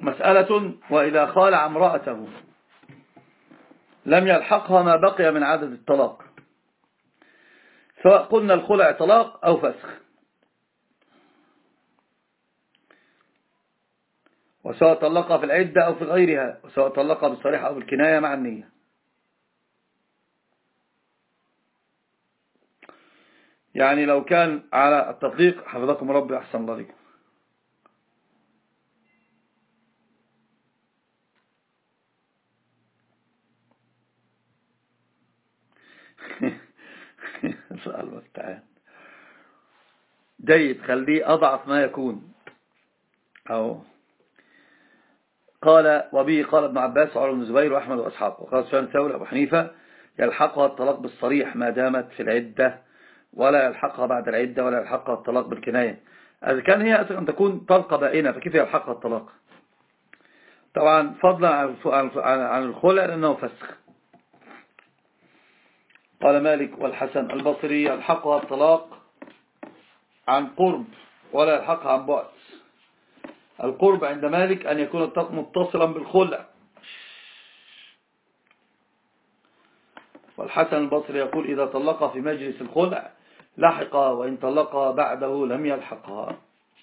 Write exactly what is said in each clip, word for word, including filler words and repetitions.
مسألة: وإذا خالع امرأته لم يلحقها ما بقي من عدد الطلاق، سواء قلنا الخلع طلاق أو فسخ، وسواء طلقها في العدة أو في غيرها، وسواء طلقها بالصريحة أو بالكناية مع النية. يعني لو كان على التطليق، حفظكم ربي أحسن الله لكم، الله المستعان. جيد، خليه أضعف ما يكون. أو قال: وبه قال ابن عباس وعمر بن الزبير وأحمد وأصحابه. وقال سفيان الثوري وأبو حنيفة: يلحقها الطلاق بالصريح ما دامت في العدة، ولا يلحقها بعد العدة، ولا يلحقها الطلاق بالكناية. إذا كان هي أن تكون طلقة بائنة فكيف يلحقها الطلاق؟ طبعا فضلا عن الخلع لأنه فسخ. قال مالك والحسن البصري: يلحقها الطلاق عن قرب ولا يلحقها عن بعد. القرب عند مالك أن يكون الطلاق متصلا بالخلع، والحسن البصري يقول: إذا طلقها في مجلس الخلع لحقها، وإن طلقها بعده لم يلحقها.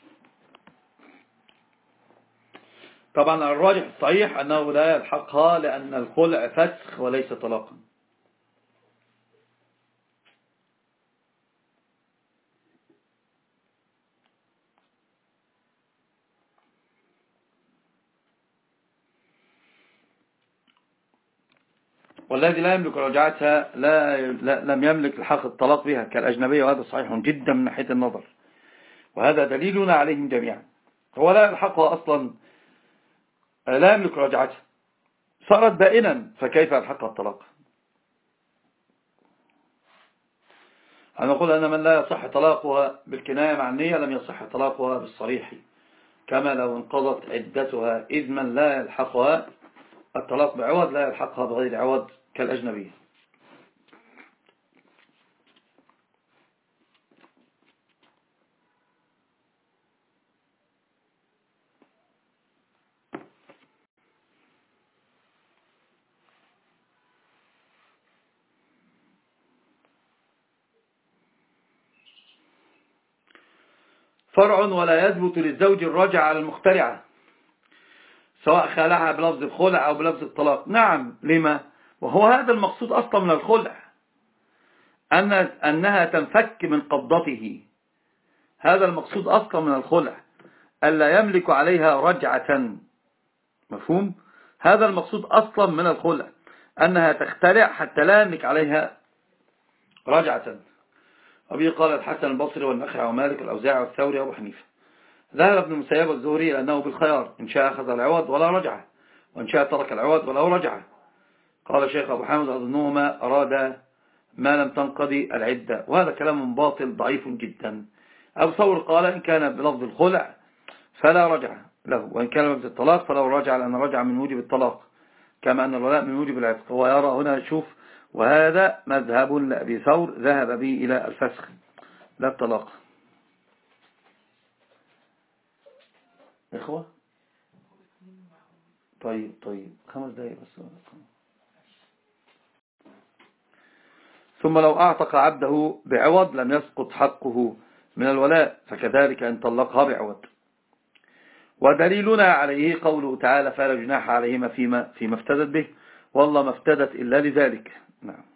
طبعا الراجح الصحيح أنه لا يلحقها، لأن الخلع فسخ وليس طلاقا. والذي لا يملك رجعتها لا, لا لم يملك الحق الطلاق بها كالأجنبية، وهذا صحيح جدا من ناحية النظر، وهذا دليلنا عليهم جميعا. هو لا يلحقها أصلا، لا يملك رجعتها، صارت بائنا، فكيف يلحقها الطلاق؟ أنا أقول أن من لا يصح طلاقها بالكناية مع النية لم يصح طلاقها بالصريح، كما لو انقضت عدتها، إذ من لا يلحقها الطلاق بعوض لا يلحقها بغير عوض كالأجنبية. فرع: ولا يثبت للزوج الرجع على المخترعة سواء خالعها بلفظ الخلع أو بلفظ الطلاق. نعم، لما؟ وهو هذا المقصود أصلا من الخلع، أن أنها تنفك من قبضته. هذا المقصود أصلا من الخلع، ألا يملك عليها رجعة. مفهوم؟ هذا المقصود أصلا من الخلع، أنها تخترع حتى لا يملك عليها رجعة. وبه قال الحسن البصري والنخعي ومالك الأوزاعي والثوري وأبو حنيفة. ذهب ابن المسيب والزهري لأنه بالخيار، إن شاء أخذ العوض ولا رجعه، وإن شاء ترك العوض ولا رجعه. قال الشيخ أبو حامد: أظنهما أراد ما لم تنقضي العدة، وهذا كلام باطل ضعيف جدا. أبو ثور قال: إن كان بلفظ الخلع فلا رجع له، وإن كان بلفظ الطلاق فلا رجع، لأن رجع من موجب الطلاق، كما أن الولاء من موجب العتق. هو يرى هنا، شوف، وهذا مذهب لأبي ثور ذهب به إلى الفسخ لا الطلاق. إخوة، طيب طيب خمس دقائق بس. ثم لو أعتق عبده بعوض لم يسقط حقه من الولاء، فكذلك إن طلقها بعوض. ودليلنا عليه قوله تعالى: فلا جناح عليهما فيما, فيما افتدت به، والله ما افتدت إلا لذلك. نعم.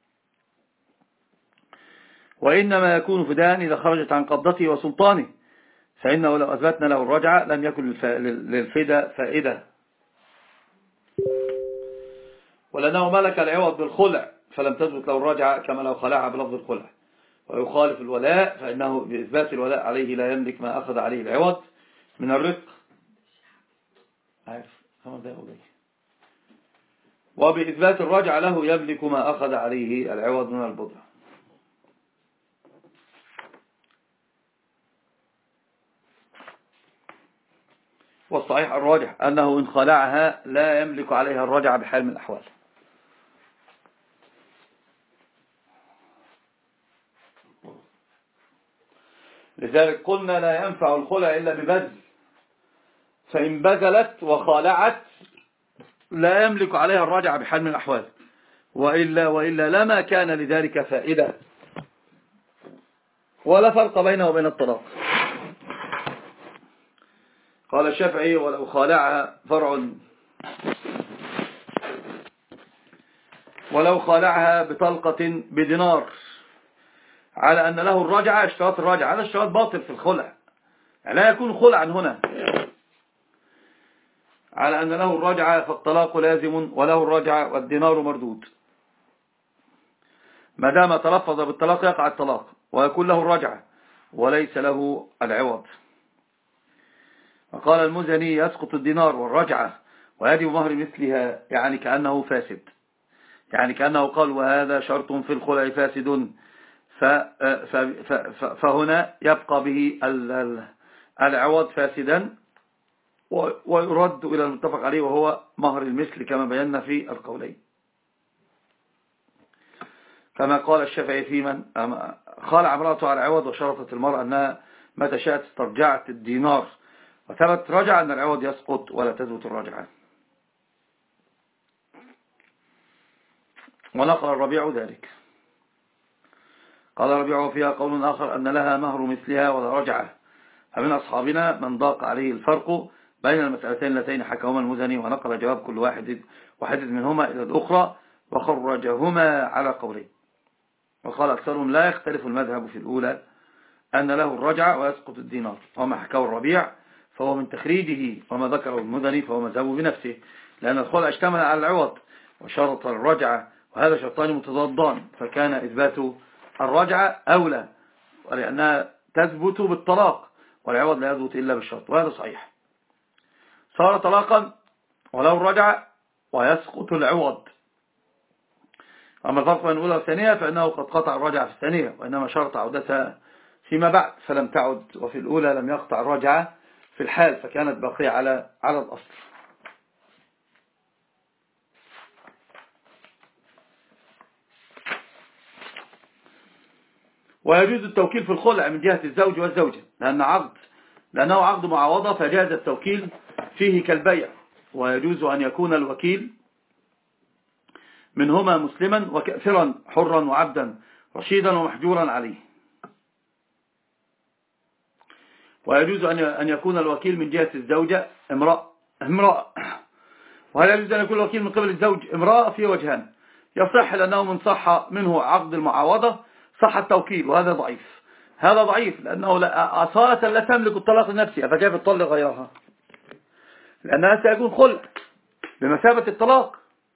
وإنما يكون فداء إذا خرجت عن قبضته وسلطانه، فإنه لو أثبتنا له الرجعة لم يكن للفداء فائدة، ولأنه ملك العوض بالخلع فلم تثبت له الرجعة، كما لو خلعها بلفظ الخلع. ويخالف الولاء، فإنه بإثبات الولاء عليه لا يملك ما أخذ عليه العوض من الرق. عارف خمس دقائق أولي. وبإثبات الرجعة له يملك ما أخذ عليه العوض من البضع. والصحيح الراجح أنه إن خلعها لا يملك عليها الرجعة بحال من الأحوال. لذلك قلنا لا ينفع الخلع إلا ببذل، فإن بذلت وخالعت لا يملك عليها الرجعة بحال من الأحوال، وإلا, وإلا لما كان لذلك فائدة ولا فرق بينه وبين الطلاق. قال الشافعي ولو خالعها فرع ولو خالعها بطلقة بدينار على أن له الرجعة، اشتراط الرجعة، هذا اشتراط باطل في الخلع، يعني لا يكون خلعا هنا. على أن له الرجعة فالطلاق لازم وله الرجعة والدينار مردود، ما دام تلفظ بالطلاق يقع الطلاق ويكون له الرجعة وليس له العوض. وقال المزني يسقط الدينار والرجعة ويجب مهر مثلها، يعني كأنه فاسد، يعني كأنه قال وهذا شرط في الخلع فاسد، فهنا يبقى به العوض فاسدا ويرد إلى المتفق عليه وهو مهر المثل كما بينا في القولين. كما قال الشافعي في من خالع امرأته على العوض وشرطت المرأة أنها متى شاءت استرجعت الدينار وثبت رجع أن العوض يسقط ولا تثبت الرجعة. ونقل الربيع ذلك. قال الربيع فيها قول آخر أن لها مهر مثلها ولا رجعة، فمن أصحابنا من ضاق عليه الفرق بين المسألتين اللتين حكاهما المزني، ونقل جواب كل واحد واحد منهما إلى الأخرى وخرجهما على قولين. وقال أكثرهم لا يختلف المذهب في الأولى أن له الرجعة ويسقط الدينار، وما حكاه الربيع فهو من تخريجه، وما ذكره المزني فهو مذهبه بنفسه، لأن الخلع اشتمل على العوض وشرط الرجعة، وهذا شرطان متضادان، فكان إثبات الرجعة أولى ولأنها تثبت بالطلاق والعوض لا يثبت إلا بالشرط، وهذا صحيح. صار طلاقا ولو الرجعة ويسقط العوض. أما الفرق بين الأولى والثانية فإنه قد قطع الرجعة في الثانية، وإنما شرط عودتها فيما بعد فلم تعد، وفي الأولى لم يقطع الرجعة في الحال فكانت باقية على على الأصل. ويجوز التوكيل في الخلع من جهة الزوج والزوجة، لأن عقد لأنه عقد معاوضة فجاز التوكيل فيه كالبيع، ويجوز أن يكون الوكيل منهما مسلما وكافرا حرا وعبدا رشيدا ومحجورا عليه. ويجوز أن يكون الوكيل من جهة الزوجة امرأة امرأة وهل يجوز أن يكون الوكيل من قبل الزوج امرأة؟ في وجهان، يصح لأنه من صح منه عقد المعاوضة صح التوكيل، وهذا ضعيف. هذا ضعيف لأنه أصالة لا تملك الطلاق لنفسها، فكيف تطلق غيرها؟ لأنها سيكون خلع بمثابة الطلاق.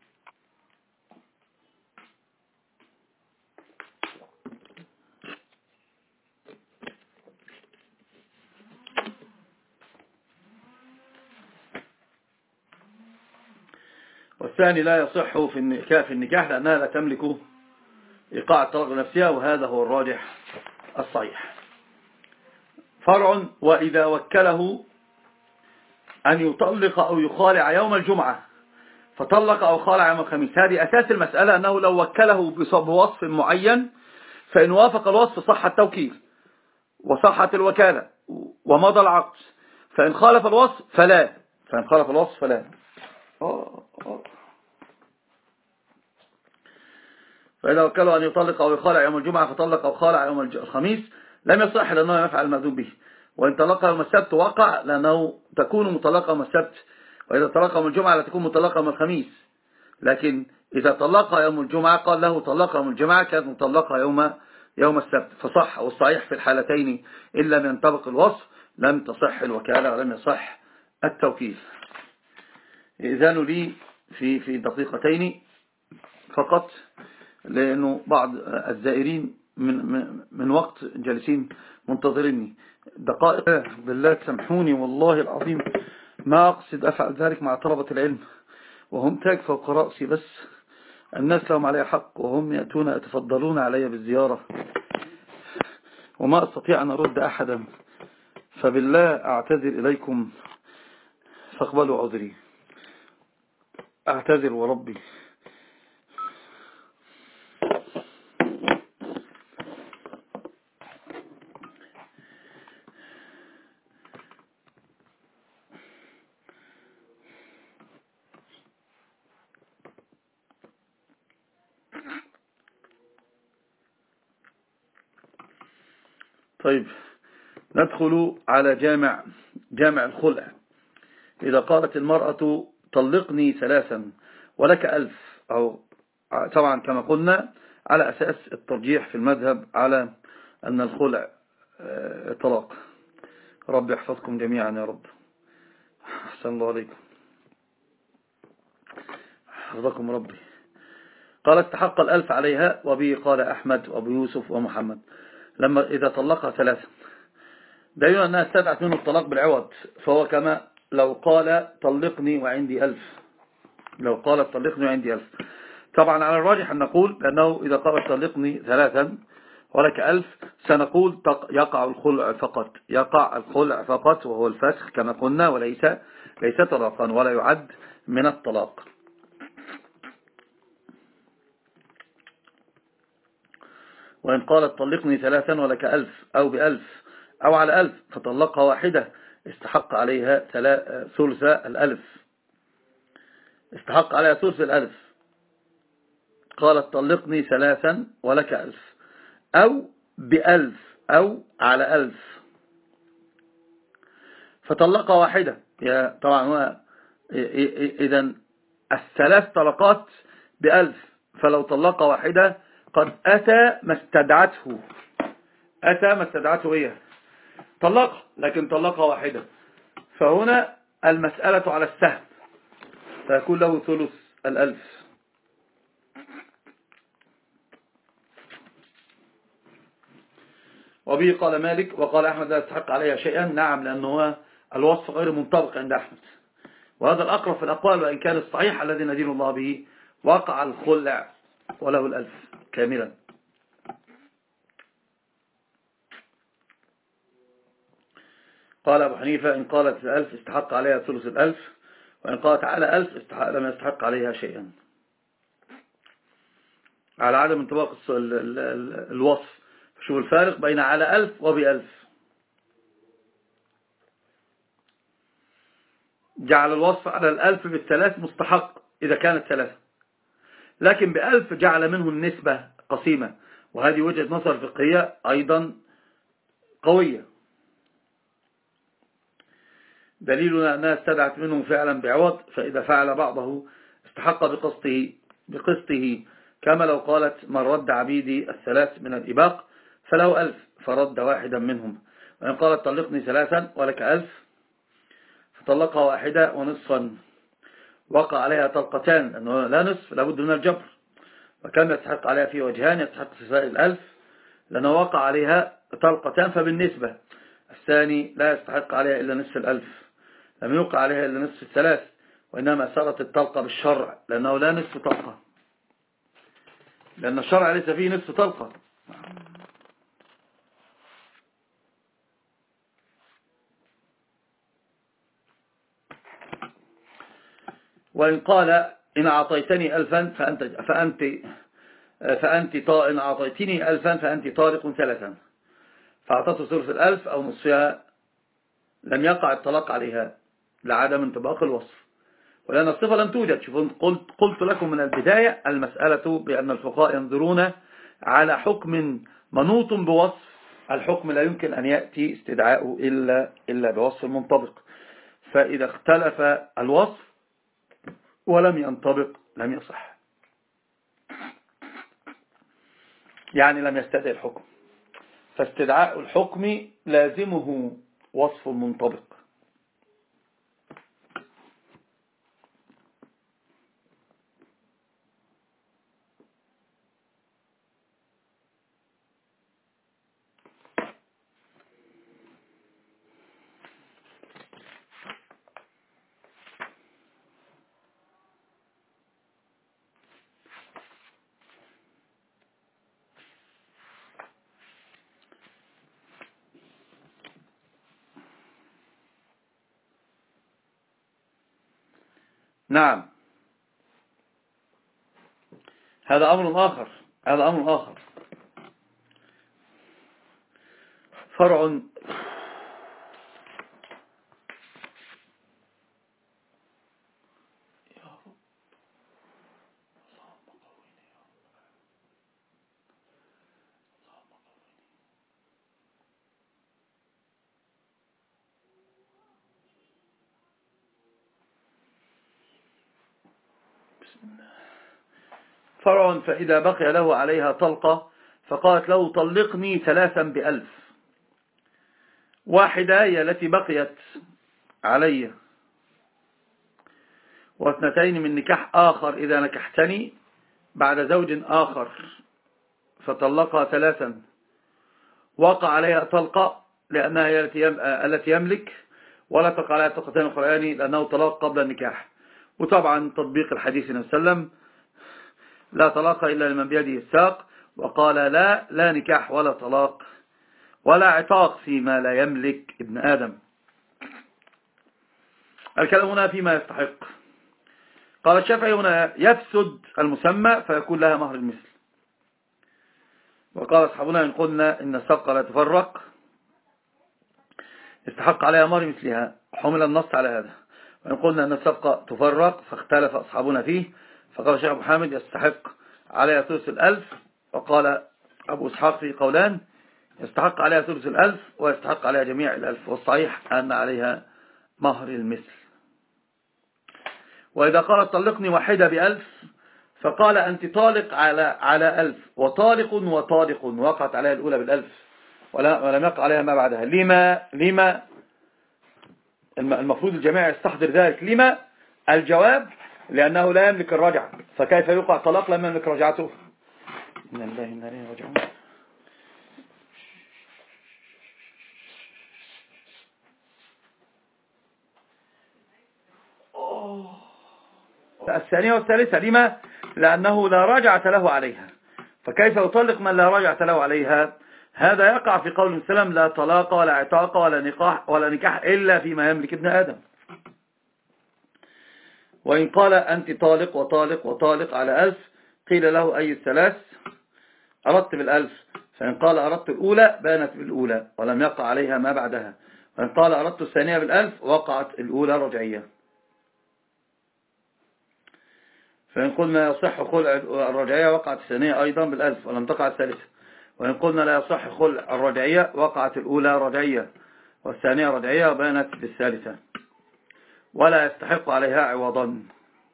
والثاني لا يصح في النكاح في النكاح لأنها لا تملك إيقاع الطلاق لنفسها، وهذا هو الراجح الصحيح. فرع وإذا وكله أن يطلق أو يخالع يوم الجمعة فطلق أو خالع يوم الخميس، هذه أساس المسألة، أنه لو وكله بوصف معين فإن وافق الوصف صح التوكيل وصحت الوكالة ومضى العقد، فإن خالف الوصف فلا فإن خالف الوصف فلا أوه أوه. فإذا وكله أن يطلق أو يخالع يوم الجمعة فطلق أو خالع يوم الخميس لم يصح لأنه يفعل المأذون به، وإن طلق يوم السبت وقع لأنه تكون مطلقة يوم السبت، وإذا طلق يوم الجمعة لا تكون مطلقة يوم الخميس، لكن إذا طلق يوم الجمعة قال له طلق يوم الجمعة كانت مطلقة يوم يوم السبت، فصح. والصحيح في الحالتين إلا أن ينطبق الوصف لم تصح الوكالة ولم يصح التوكيل. إذن لي في في دقيقتين فقط، لأنه بعض الزائرين من من, من وقت جالسين منتظريني دقائق. بالله تسامحوني والله العظيم ما أقصد أفعل ذلك مع طلبة العلم، وهم تاج فوق رأسي، بس الناس لهم علي حق وهم يأتون يتفضلون علي بالزيارة وما أستطيع أن أرد أحدا، فبالله أعتذر إليكم فاقبلوا عذري، أعتذر وربي. طيب ندخل على جامع جامع الخلع. إذا قالت المرأة طلقني ثلاثا ولك ألف، أو طبعا كما قلنا على أساس الترجيح في المذهب على أن الخلع طلاق. رب يحفظكم جميعا يا رب. أحسن الله عليكم، حفظكم ربي. قال استحق الألف عليها، وبه قال أحمد وأبو يوسف ومحمد لما إذا طلقها ثلاثا، دليل أنها استدعت منه الطلاق بالعوض، فهو كما لو قال طلقني وعندي ألف، لو قال طلقني وعندي ألف. طبعا على الراجح أن نقول لأنه إذا قال طلقني ثلاثا ولك ألف سنقول يقع الخلع فقط، يقع الخلع فقط، وهو الفسخ كما قلنا، وليس ليس طلاقا ولا يعد من الطلاق. وإن قالت طلقني ثلاثا ولك ألف أو بألف أو على ألف فطلقها واحدة استحق عليها ثلث الألف، استحق عليها ثلث الألف. قالت طلقني ثلاثا ولك ألف أو بألف أو على ألف فطلقها واحدة. طبعا هو إذن الثلاث طلقات بألف، فلو طلقها واحدة قد أتى ما استدعته، أتى ما استدعته هي طلقها، لكن طلقها واحدة، فهنا المسألة على السهم، فيكون له ثلث الألف. وبه قال مالك وقال أحمد لا يستحق عليها شيئا. نعم، لأنه الوصف غير منطبق عند أحمد، وهذا الأقرب في الأقوال، وإن كان الصحيح الذي ندين الله به وقع الخلع وله الألف كاملا. قال أبو حنيفة إن قالت الألف استحق عليها ثلث الألف، وإن قالت على ألف استحق لم يستحق عليها شيئا، على عدم انطباق الوصف. شوف الفارق بين على ألف وبألف، جعل الوصف على الألف بالثلاث مستحق إذا كانت ثلاثة، لكن بألف جعل منه النسبة قسيمة، وهذه وجهة نظر فقهية أيضا قوية، دليلنا أنها استدعت منه فعلا بعوض، فإذا فعل بعضه استحق بقسطه, بقسطه كما لو قالت من رد عبيدي الثلاث من الإباق فله ألف فرد واحدا منهم. وإن قالت طلقني ثلاثا ولك ألف فطلقها واحدة ونصفا وقع عليها طلقتان، لأنه لا نصف لابد من الجبر، وكم يستحق عليها في وجهان، يستحق سائل الألف لأنه وقع عليها طلقتان، فبالنسبة الثاني لا يستحق عليها إلا نصف الألف، لم يوقع عليها إلا نصف الثلاث، وإنما صارت الطلقة بالشرع، لأنه لا نصف طلقة، لأن الشرع ليس فيه نصف طلقة. وإن قال إن أعطيتني ألفا فأنت فأنت فأنت طا إن أعطيتني ألفا فأنت طارق ثلاثا، فأعطته ثلث الألف أو نصفها، لم يقع الطلاق عليها لعدم انطباق الوصف، ولأن الصفة لم توجد. شوفوا قلت, قلت لكم من البداية المسألة بأن الفقهاء ينظرون على حكم منوط بوصف، الحكم لا يمكن أن يأتي استدعاؤه إلا, إلا بوصف منطبق، فإذا اختلف الوصف ولم ينطبق لم يصح، يعني لم يستدعي الحكم، فاستدعاء الحكم لازمه وصف منطبق. نعم، هذا أمر آخر، هذا أمر آخر فرع. فرع فإذا بقي له عليها طلقة فقالت له طلقني ثلاثا بألف. واحدة هي التي بقيت علي، واثنتين من نكاح آخر إذا نكحتني بعد زوج آخر فطلقها ثلاثا وقع عليها طلقة لأنها هي التي يملك، ولا تقع عليها طلقتين أخريان لأنه طلاق قبل النكاح. وطبعا تطبيق الحديث صلى الله عليه وسلم لا طلاق إلا لمن بيده الساق، وقال لا لا نكاح ولا طلاق ولا عتاق فيما لا يملك ابن آدم. الكلام هنا فيما يستحق. قال الشافعي هنا يفسد المسمى فيكون لها مهر المثل. وقال أصحابنا إن قلنا إن الصفقة لا تفرق استحق عليها مهر مثلها، حمل النص على هذا. وإن قلنا أن الصفقة تفرق فاختلف أصحابنا فيه، فقال الشيخ أبو حامد يستحق عليها ثلث الألف، وقال أبو إسحاق في قولان يستحق عليها ثلث الألف ويستحق عليها جميع الألف، والصحيح أن عليها مهر المثل. وإذا قالت طلقني واحدة بألف فقال أنت طالق على على ألف وطالق وطالق، وقعت عليها الأولى بالألف ولم يقع عليها ما بعدها. لما لما المفروض الجميع يستحضر ذلك. لما الجواب لأنه لا يملك الرجعة، فكيف يقع طلاق لما يملك رجعته؟ إن الله إنا إليه راجعون. الثانية والثالثة لما؟ لأنه لا رجعة له عليها، فكيف يطلق من لا رجعة له عليها؟ هذا يقع في قول السلام لا طلاق ولا عتاق ولا نكاح ولا نكاح إلا فيما يملك ابن آدم. وإن قال أنت طالق وطالق وطالق على ألف قيل له أي الثلاث؟ أردت بالألف. فإن قال أردت الأولى بانت بالأولى ولم يقع عليها ما بعدها، وإن قال أردت الثانية بالألف وقعت الأولى رجعية. فإن قلنا يصح خلع الرجعية وقعت الثانية أيضا بالألف ولم تقع الثالثة. وإن قلنا لا يصح خلع الرجعية وقعت الأولى رجعية والثانية رجعية وبانت بالثالثة ولا يستحق عليها عوضا.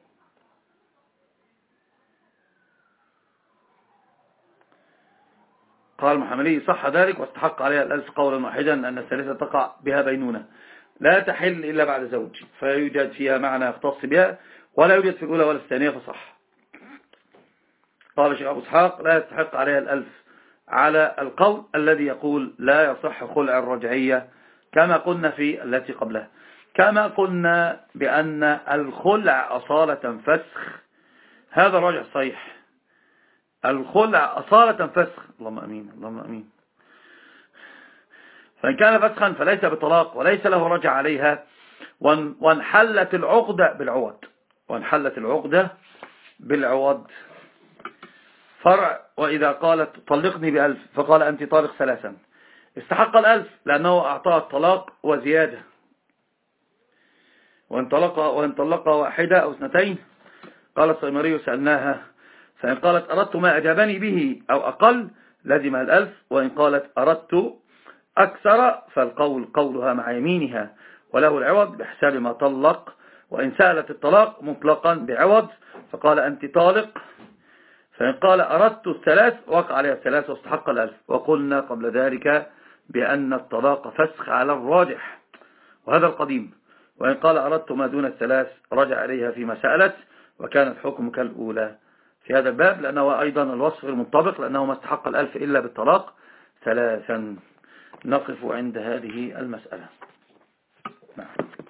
قال المحملي صح ذلك واستحق عليها الألف قولا واحدا أن الثالثة تقع بها بينونة لا تحل إلا بعد زوج، فيوجد فيها معنى يختص بها ولا يوجد في الأولى ولا الثانية فصح. قال الشيخ أبو إسحاق لا يستحق عليها الألف على القول الذي يقول لا يصح خلع الرجعية كما قلنا في التي قبلها. كما قلنا بأن الخلع أصالة فسخ، هذا الرجع صحيح. الخلع أصالة فسخ، اللهم أمين اللهم أمين. فإن كان فسخا فليس بطلاق وليس له رجع عليها، وانحلت العقدة بالعوض وانحلت العقدة بالعوض. فرع وإذا قالت طلقني بألف فقال أنت طالق ثلاثا استحق الألف لأنه أعطاه الطلاق وزيادة. وإن طلق وإن طلق واحدة أو اثنتين قال الصيمري سألناها، فإن قالت أردت ما أجابني به أو أقل لزمها الألف، وإن قالت أردت أكثر فالقول قولها مع يمينها وله العوض بحساب ما طلق. وإن سألت الطلاق مطلقا بعوض فقال أنت طالق، فإن قال أردت الثلاث وقع عليها الثلاث واستحق الألف. وقلنا قبل ذلك بأن الطلاق فسخ على الراجح وهذا القديم. وإن قال أردت ما دون الثلاث رجع عليها فيما سألت وكانت حكم كالأولى في هذا الباب، لأنه أيضا الوصف المنطبق لأنه ما استحق الألف إلا بالطلاق ثلاثا. نقف عند هذه المسألة. نعم.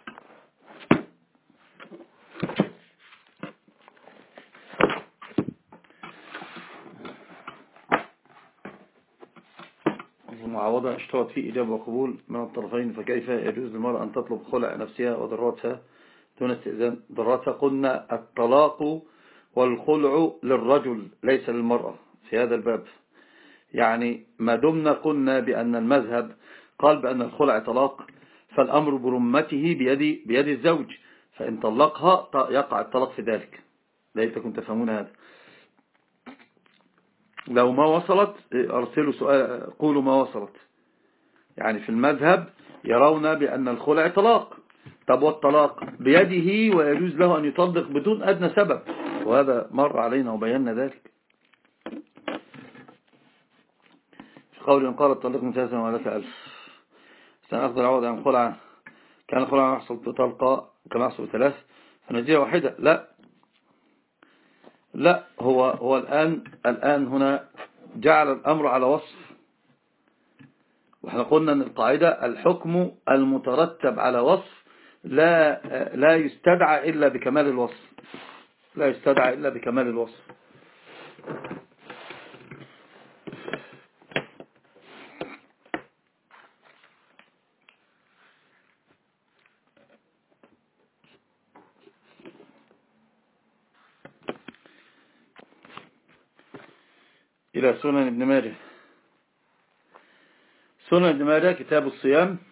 المعاوضة اشترط فيه إجابة وقبول من الطرفين، فكيف يجوز للمرأة أن تطلب خلع نفسها وضراتها دون استئذان ضراتها؟ قلنا الطلاق والخلع للرجل ليس للمرأة في هذا الباب. يعني ما دمنا قلنا بأن المذهب قال بأن الخلع طلاق فالأمر برمته بيد, بيد الزوج، فإن طلقها يقع الطلاق في ذلك. ليتكم تفهمون هذا. لو ما وصلت أرسلوا سؤال قولوا ما وصلت. يعني في المذهب يرون بأن الخلع طلاق، طب والطلاق بيده ويجوز له أن يطلق بدون أدنى سبب، وهذا مر علينا وبينا ذلك في قول إن قالت طلقني ثلاثا ولك ألف سنأخذ العوض عن خلعة كان خلعة يحصل بطلقة كما يحصل بثلاث فنجية واحدة. لا لا هو هو الآن الآن هنا جعل الأمر على وصف، وإحنا قلنا أن القاعدة الحكم المترتب على وصف لا لا يستدعى إلا بكمال الوصف، لا يستدعى إلا بكمال الوصف. إلى سنن ابن ماجه. سنن ابن ماجه كتاب الصيام